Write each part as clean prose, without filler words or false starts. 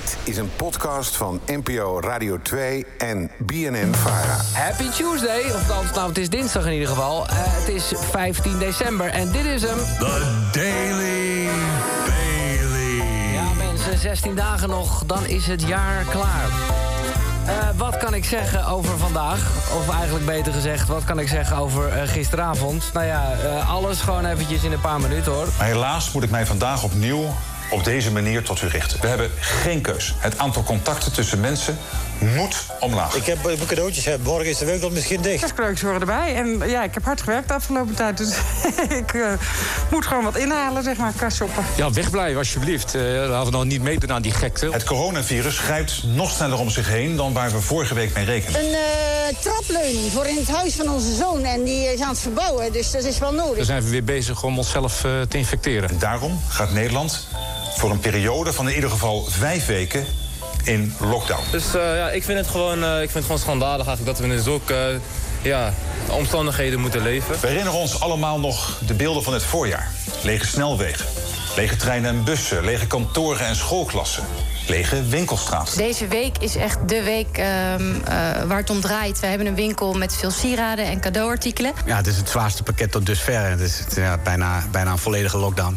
Dit is een podcast van NPO Radio 2 en BNN-Vara. Happy Tuesday, of nou, het is dinsdag in ieder geval. Het is 15 december en dit is hem. The Daily Bailey. Ja mensen, 16 dagen nog, dan is het jaar klaar. Wat kan ik zeggen over vandaag? Of eigenlijk beter gezegd, wat kan ik zeggen over gisteravond? Nou ja, alles gewoon eventjes in een paar minuten hoor. Maar helaas moet ik mij vandaag opnieuw op deze manier tot u richten. We hebben geen keus. Het aantal contacten tussen mensen moet omlaag. Ik heb cadeautjes. Morgen is de winkel misschien dicht. Kerstcadeautjes horen erbij. En ja, ik heb hard gewerkt de afgelopen tijd. Dus ik moet gewoon wat inhalen, zeg maar, qua shoppen. Ja, wegblijven alsjeblieft. Laten we nou niet meedoen aan die gekte. Het coronavirus grijpt nog sneller om zich heen dan waar we vorige week mee rekenden. Een trapleuning voor in het huis van onze zoon. En die is aan het verbouwen, dus dat is wel nodig. Dan zijn we weer bezig om onszelf te infecteren. En daarom gaat Nederland voor een periode van in ieder geval 5 weken in lockdown. Dus ja, ik vind het gewoon schandalig eigenlijk dat we in zulke omstandigheden moeten leven. We herinneren ons allemaal nog de beelden van het voorjaar. Lege snelwegen, lege treinen en bussen, lege kantoren en schoolklassen, lege winkelstraten. Deze week is echt de week waar het om draait. We hebben een winkel met veel sieraden en cadeauartikelen. Ja, het is het zwaarste pakket tot dusver. Het is bijna een volledige lockdown.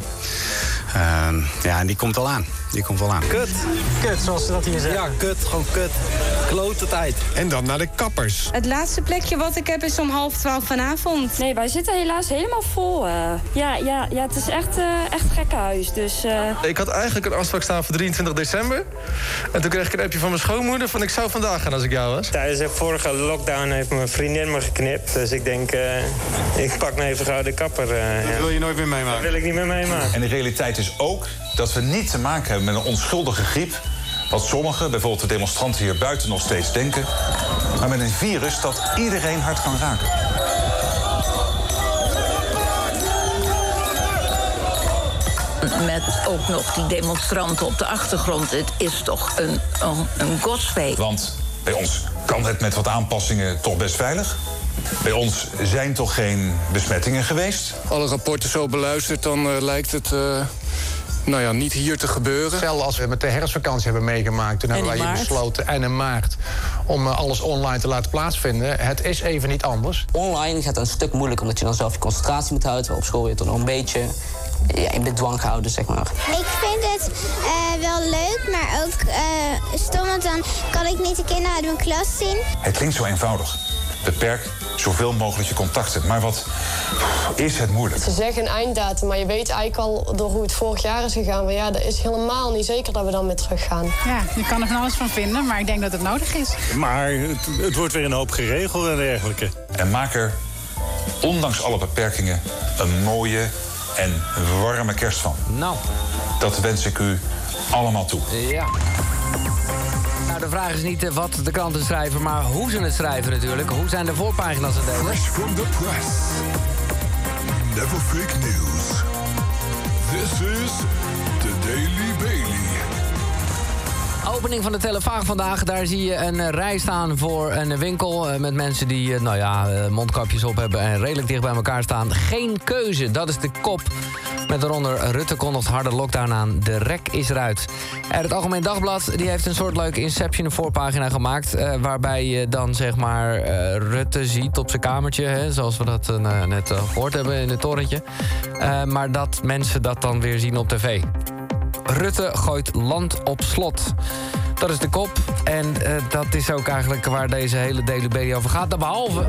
Ja, en die komt al aan. Kut, zoals ze dat hier zeggen. Ja, kut, gewoon kut. Klote tijd. En dan naar de kappers. Het laatste plekje wat ik heb is om 11:30 vanavond. Nee, wij zitten helaas helemaal vol. Ja, het is echt gekkenhuis. Dus, Ik had eigenlijk een afspraak staan voor 23 december. En toen kreeg ik een appje van mijn schoonmoeder van ik zou vandaag gaan als ik jou was. Tijdens de vorige lockdown heeft mijn vriendin me geknipt. Dus ik denk, ik pak me even gauw de kapper. Dat wil je nooit meer meemaken. Dat wil ik niet meer meemaken. En de realiteit is ook dat we niet te maken hebben met een onschuldige griep, wat sommigen, bijvoorbeeld de demonstranten hier buiten, nog steeds denken, maar met een virus dat iedereen hard kan raken. Met ook nog die demonstranten op de achtergrond. Het is toch een gospel. Want bij ons kan het met wat aanpassingen toch best veilig. Bij ons zijn toch geen besmettingen geweest. Alle rapporten zo beluisterd, dan lijkt het niet hier te gebeuren. Stel als we met de herfstvakantie hebben meegemaakt, toen hebben wij hier besloten en in maart om alles online te laten plaatsvinden. Het is even niet anders. Online gaat het een stuk moeilijker, omdat je dan zelf je concentratie moet houden. Op school je toch nog een beetje in bedwang gehouden, zeg maar. Ik vind het wel leuk, maar ook stom, want dan kan ik niet de kinderen uit mijn klas zien. Het klinkt zo eenvoudig. Beperk zoveel mogelijk je contacten. Maar wat is het moeilijk? Ze zeggen een einddatum, maar je weet eigenlijk al door hoe het vorig jaar is gegaan. Maar ja, dat is helemaal niet zeker dat we dan weer terug gaan. Ja, je kan er van alles van vinden, maar ik denk dat het nodig is. Maar het wordt weer een hoop geregeld en dergelijke. En maak er, ondanks alle beperkingen, een mooie en warme kerst van. Nou. Dat wens ik u allemaal toe. Ja. Nou, de vraag is niet wat de kranten schrijven, maar hoe ze het schrijven natuurlijk. Hoe zijn de voorpagina's het delen? Fresh from the press. Never fake news. This is the Daily Bailey. Opening van de Telegraaf vandaag. Daar zie je een rij staan voor een winkel met mensen die mondkapjes op hebben en redelijk dicht bij elkaar staan. Geen keuze, dat is de kop. Met eronder Rutte kondigt harde lockdown aan. De rek is eruit. En het Algemeen Dagblad die heeft een soort leuke Inception voorpagina gemaakt. Waarbij je dan zeg maar Rutte ziet op zijn kamertje. Hè, zoals we dat net gehoord hebben in het torentje. Maar dat mensen dat dan weer zien op tv. Rutte gooit land op slot. Dat is de kop. En dat is ook eigenlijk waar deze hele Daily Bailey over gaat. Behalve...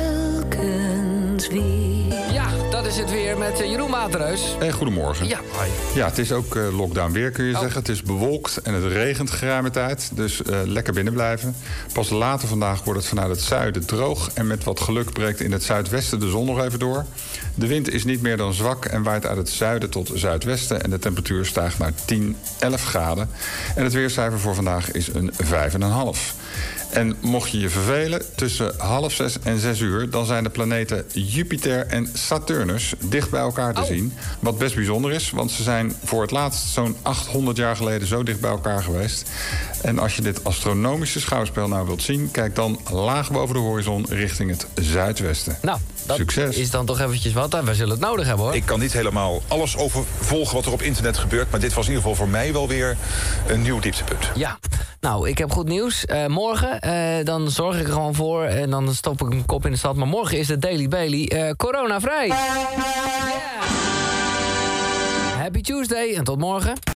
Telkens weer. Ja, dat is het weer met Jeroen Waterreus. Goedemorgen. Ja. Ja, het is ook lockdown weer, kun je zeggen. Het is bewolkt en het regent geruime tijd. Dus lekker binnen blijven. Pas later vandaag wordt het vanuit het zuiden droog. En met wat geluk breekt in het zuidwesten de zon nog even door. De wind is niet meer dan zwak en waait uit het zuiden tot zuidwesten. En de temperatuur stijgt naar 10, 11 graden. En het weercijfer voor vandaag is een 5,5. En mocht je je vervelen tussen 5:30 en 6 uur... dan zijn de planeten Jupiter en Saturnus dicht bij elkaar te zien. Wat best bijzonder is, want ze zijn voor het laatst... zo'n 800 jaar geleden zo dicht bij elkaar geweest. En als je dit astronomische schouwspel nou wilt zien... kijk dan laag boven de horizon richting het zuidwesten. Nou, dat succes. Is dan toch eventjes wat. We zullen het nodig hebben, hoor. Ik kan niet helemaal alles overvolgen wat er op internet gebeurt... maar dit was in ieder geval voor mij wel weer een nieuw dieptepunt. Ja, nou, ik heb goed nieuws. Morgen, dan zorg ik er gewoon voor en dan stop ik mijn kop in de stad. Maar morgen is de Daily Bailey coronavrij. Yeah. Happy Tuesday en tot morgen.